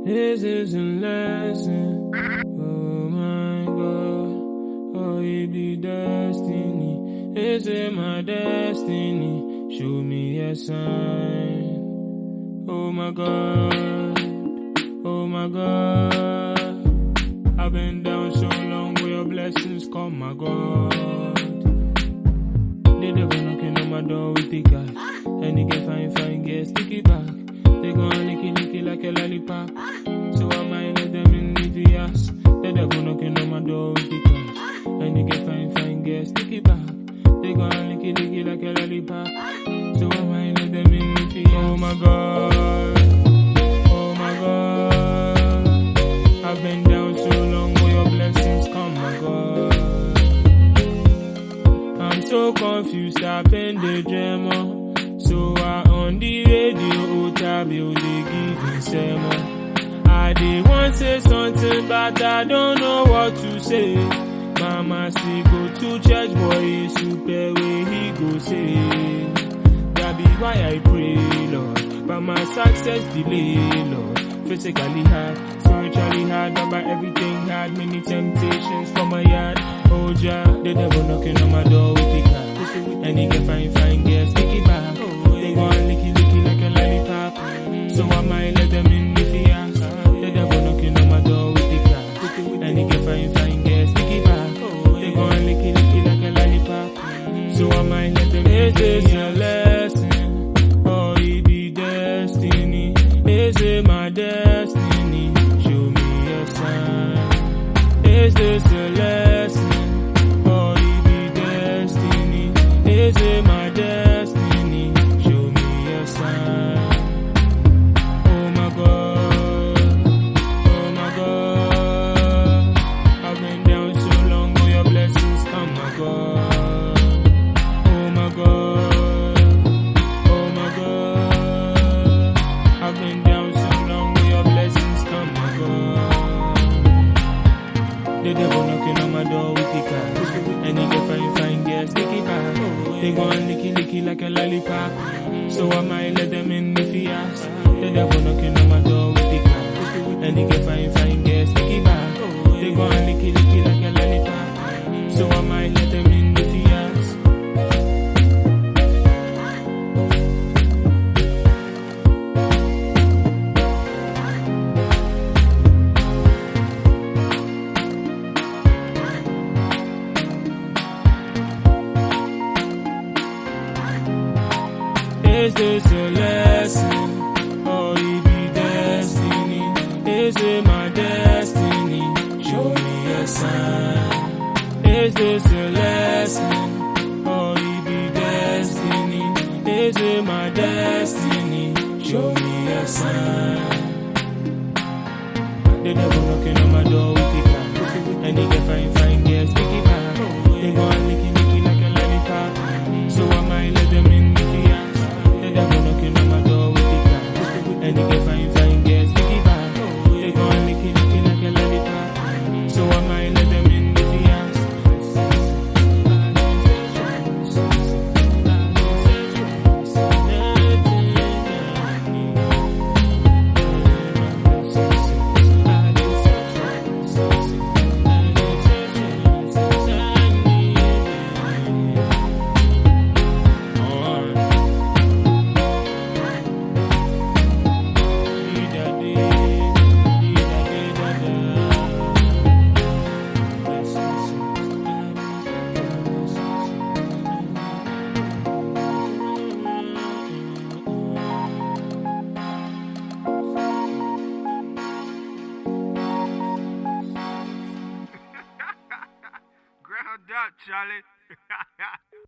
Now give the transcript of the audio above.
This is a lesson. Oh my God. Oh, it be destiny. Is it my destiny? Show me a sign. Oh my God. Oh my God. I've been down so long where your blessings come, my God. They never knocking on my door with the cash. And they get fine, get sticky back. They gon' licky like a lollipop. So I might let them in the VS. They never knocking on my door with the cash. And they get fine, get sticky back. They gon' licky like a lollipop. So I might let them in the VS. Oh my God. Oh my God. I've been down so long where your blessings come, my God. I'm so confused, I've been the dreamer. So I on the radio, Otabil, they give me sermon. I did want to say something, but I don't know what to say. Mama say go to church, boy, super way he go say. That be why I pray, Lord. But my success delay, Lord. Physically hard, spiritually hard, but by everything hard. Many temptations from my yard. Oh, Jah, the devil knocking on my door with the car. And he get fine, get sticky back. They go on licky like a lollipop. So I might let them in if he asks. The devil knocking on my door with the car. And he get fine, get sticky back. They go on licky like a lollipop. So I might let them in. Is this a lesson? Or it be destiny? Is it my destiny? Show me a sign. Is this a lesson? Or it be destiny? Is it my destiny? Show me a sign. Oh my God. Oh my God. I've been down so long, will your blessings come, my God. Oh my God. Oh my God. I've been down so long, will your blessings come, my God. The devil knocking on my door with the cash. And he get fine, get sticky back. They go on licky like a lollipop. So I might let them in if he asks. The devil knocking on my door with the cash. And he get fine, get sticky back. They go on licky like a lollipop. So I might let them in if he asks. Is this a lesson? Or it be destiny? Is it my destiny? Show me a sign. Is this a lesson? Or it be destiny? Is it my destiny? Show me a sign. The devil knocking on my door with the car. And he get fine, get sticky back. They go on licky like a lollipop. So I might let them in if he asks. The devil knocking on my door with the car. And he get fine, get sticky back. They go on licky like a lollipop. So I might let them in if he asks. Ground up, Charlie.